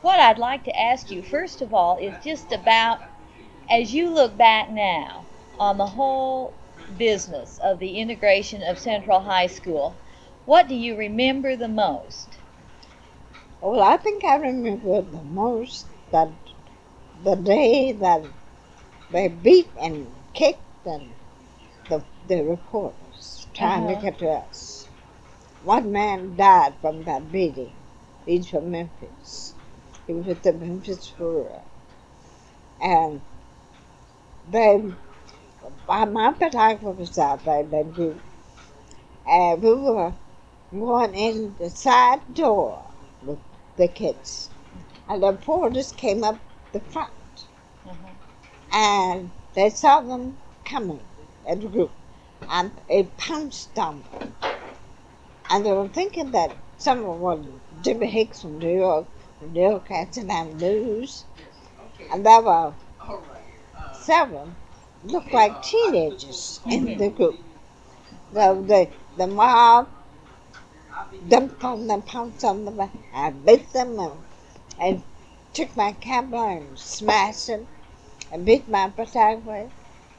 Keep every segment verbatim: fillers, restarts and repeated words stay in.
what I'd like to ask you, first of all, is just about, as you look back now on the whole business of the integration of Central High School, what do you remember the most? Well, I think I remember the most that the day that they beat and kicked and the, the reporters trying Uh-huh. to get to us. One man died from that beating. He's from Memphis. He was with the Memphis Flora. And they, my my photographer was out there, that group, and we were going in the side door with the kids. And the reporters came up the front. Uh-huh. And they saw them coming as a group, and they pounced on them. And they were thinking that some of them were Jimmy Hicks from New York, from New York Antelope News, and there were seven looked like teenagers in the group. The, the, the mob dumped on them, pounced on them, and beat them, and, and took my camera and smashed it, and beat my photographer.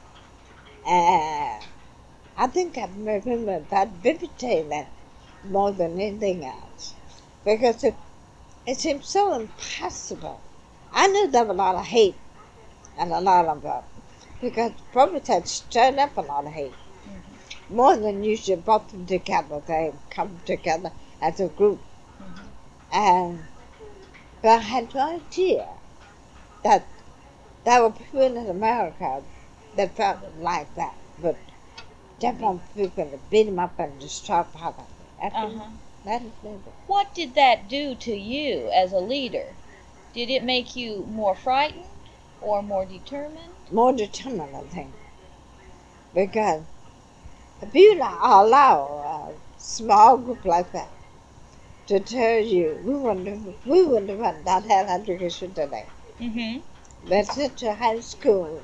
And I think I remember that vividly that more than anything else, because it, it seemed so impossible. I knew there was a lot of hate and a lot of, uh, because Providence had stirred up a lot of hate, Mm-hmm. more than usual, brought them together. They come together as a group. Mm-hmm. And but I had no idea that there were people in America that felt like that, but different people that beat them up and destroy poverty. Uh-huh. That is it. What did that do to you as a leader? Did it make you more frightened or more determined? More determined, I think, because if you allow a small group like that to tell you, we wouldn't, we wouldn't have not had education today. Mm-hmm. But since to high school,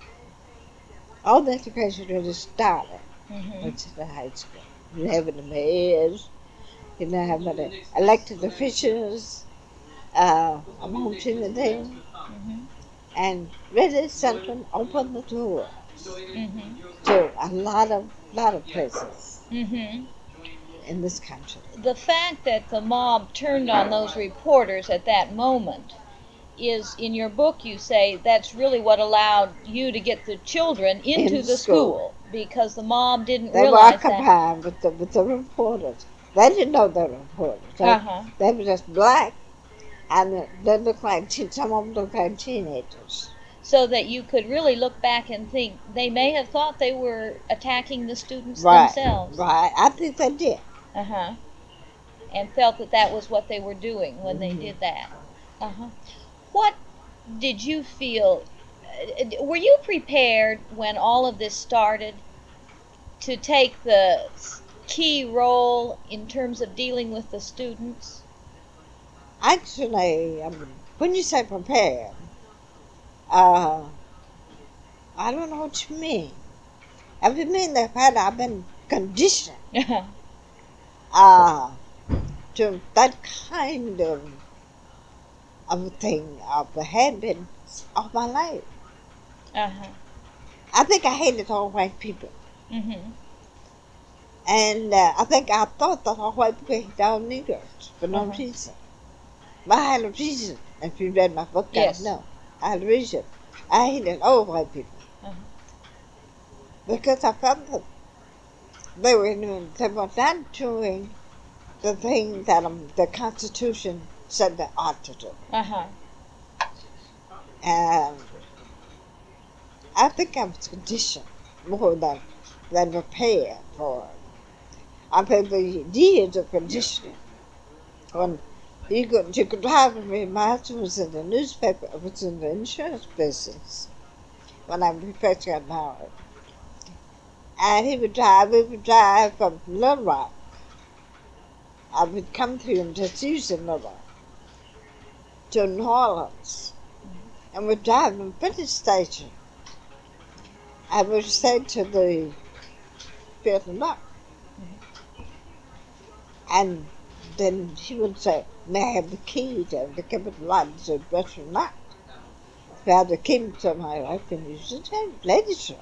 all the education really started Mm-hmm. with the high school. You have the mayors, you know, have the elected officials, uh, amongst anything, Mm-hmm. and really something opened the door Mm-hmm. to a lot of lot of places Mm-hmm. in this country. The fact that the mob turned on those reporters at that moment is, in your book, you say that's really what allowed you to get the children into In the school, school because the mob didn't they were realize that. occupied with the with the reporters. They didn't know they were reporters. They, Uh-huh. they were just black, and they looked like teen, some of them looked like teenagers. So that you could really look back and think they may have thought they were attacking the students Right, themselves. right. I think they did. Uh-huh. And felt that that was what they were doing when they Mm-hmm. did that. Uh-huh. What did you feel? uh, Were you prepared when all of this started to take the key role in terms of dealing with the students? Actually, um, when you say prepared, uh, I don't know what you mean. If you mean that had I been conditioned uh, to that kind of of thing, of habits of my life, Uh-huh. I think I hated all white people. Mm-hmm. And uh, I think I thought that all white people hated all niggers for no Uh-huh. reason. But I had a reason. If you read my book, Yes. I know. I had a reason. I hated all white people. Uh-huh. Because I felt that they were, they were not doing the thing that um, the Constitution said they ought to do. Uh-huh. And I think I was conditioned more than, than prepared for it. I think the years of conditioning, when you could, you could have me, my husband was in the newspaper, I was in the insurance business when I first got married. And he would drive, we would drive from Little Rock. I would come through and just use Little Rock to New Orleans. And we'd drive from British Station. I would say to the Field and Rock. And then he would say, may have the key to the capital line, so better not. If I had the key to my life, and you should have legislature.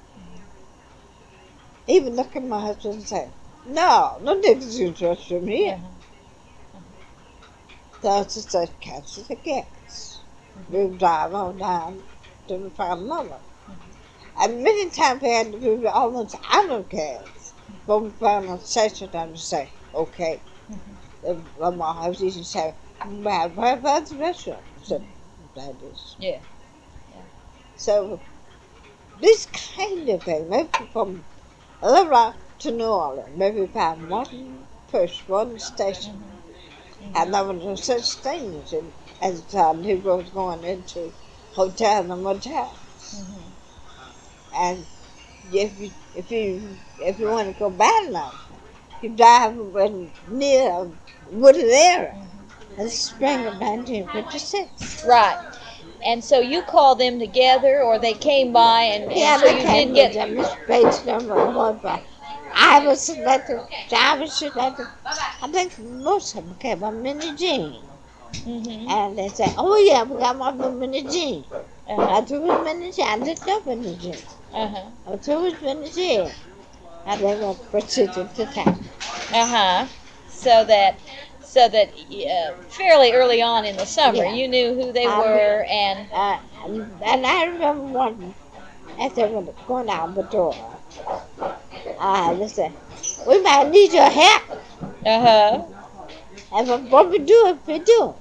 Even look at my husband and say, no, no niggas interest from here. Uh-huh. So it's just a catch the gas. We drive on down to the farm mother. And many times we had to be almost out of gas. But we found a station down to say, okay. And my mom was used to say, where, where, where's the restaurant? I said, that is. Yeah. So this kind of thing, maybe from Little Rock to New Orleans, maybe found one push, one station. And there was no such thing as, in, as the time he was going into hotels and motels. Mm-hmm. And if you if you if you want to go bad enough, you drive when near Wooded area. Mm-hmm. That's spring of nineteen fifty-six. Right. And so you called them together, or they came by, and, and Yeah, so they you came did with get. them. Miss Bates number one, but I was selected. I was selected. I think most of them came on Minnie Jean. Mm-hmm. And they said, oh yeah, we got one from Minnie Jean. Uh-huh. I took it Minnie Jean. I didn't know Minnie Jean. Uh-huh. I took it Minnie Jean. And they were proceeded to town. Uh-huh. So that, so that uh, fairly early on in the summer, Yeah. you knew who they I were, and Uh, and, and I remember one, as they were going out the door, uh, they said, we might need your help. uh-huh. And what- what we do if we do?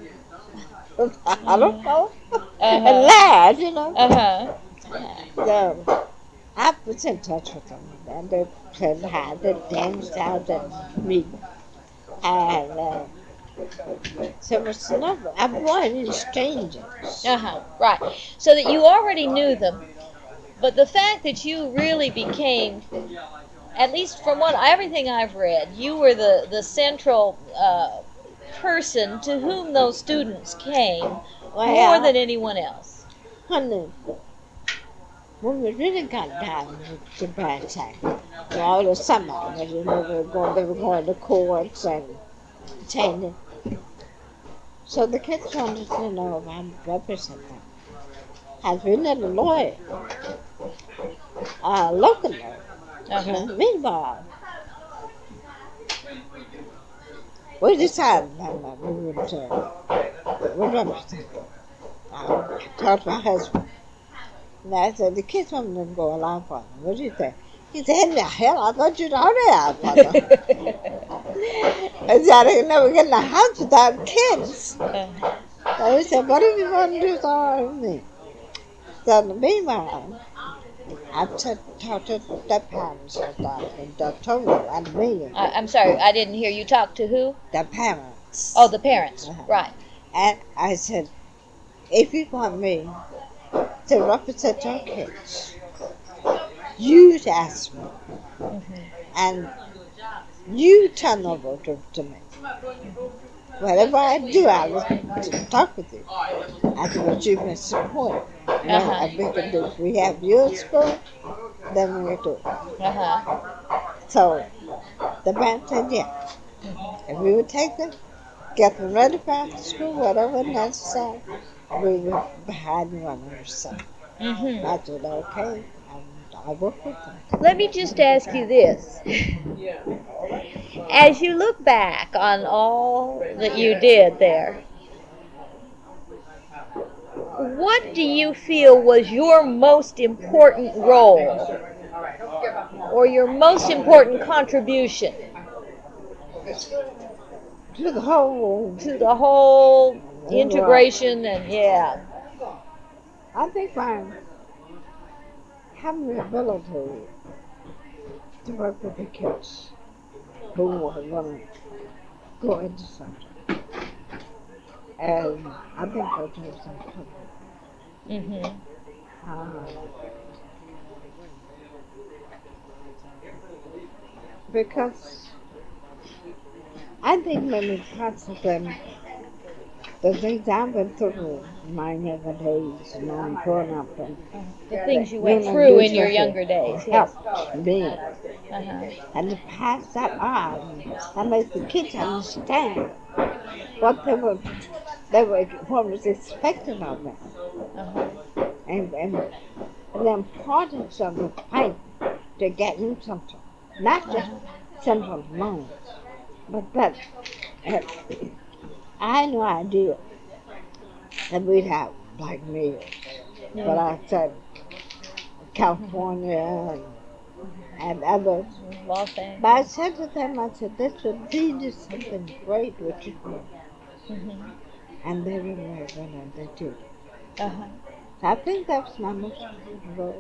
I don't know. And Uh-huh. laugh, you know. Uh-huh. So I was in touch with them, and they said hi, they danced out and me. And uh, so it was never, I wasn't any strangers. Uh-huh. Right. So that you already knew them, but the fact that you really became, at least from what everything I've read, you were the the central uh, person to whom those students came more Well, than anyone else. honey, when we really got down to bad time, all the summer, you know, we were going, they were going to courts and attending. So the kids wanted to know if I'm representing. I've been a lawyer, a local lawyer. Uh-huh. Meanwhile, we decided that we would, uh, would represent. I talked to my husband. And I said, the kids want to go along for them. What do you think? He said, the hell, I thought you'd already out for them. I said, I didn't never get in the house without kids. So he said, what if you want to do with all of me? So meanwhile, I t- talked to the parents of that, and they told me about me. I, I'm sorry, I didn't hear you talk to who? The parents. Oh, the parents. Uh-huh. Right. And I said, if you want me to represent your kids, you ask me, Mm-hmm. and you turn over to, to me. Whatever I do, I will t- talk with you. I said, but you can support. You know, Uh-huh. if we can do, if we have your support, then we do it. Uh-huh. So the parents said, yeah. If we would take them, get them ready for after school, whatever necessary, we were behind one on our side. Mm-hmm. I said, okay, and I work with them. Let me just ask you this. As you look back on all that you did there, what do you feel was your most important role or your most important contribution To the whole, to the whole integration and yeah. I think my having the ability to work with the kids who were going to go into something. And I think that was important. Mhm. Uh, because I think many parts of them, the things I've been through in my younger days, and I'm growing up, and The things you went Women through do in your something. younger days. Yes. helped me. Uh-huh. And to pass that on, that makes the kids understand what they were, they were, what was expected of them, Uh-huh. and, and the importance of the fight to get him something, not just Uh-huh. simple money, but that uh, I had no idea that we'd have black meals, but Yeah. I said California and, and others. Los But I Angeles. said to them, I said, this would lead to something great what you do. Hmm. And they were very good and they did. Uh-huh. I think that's my most important role.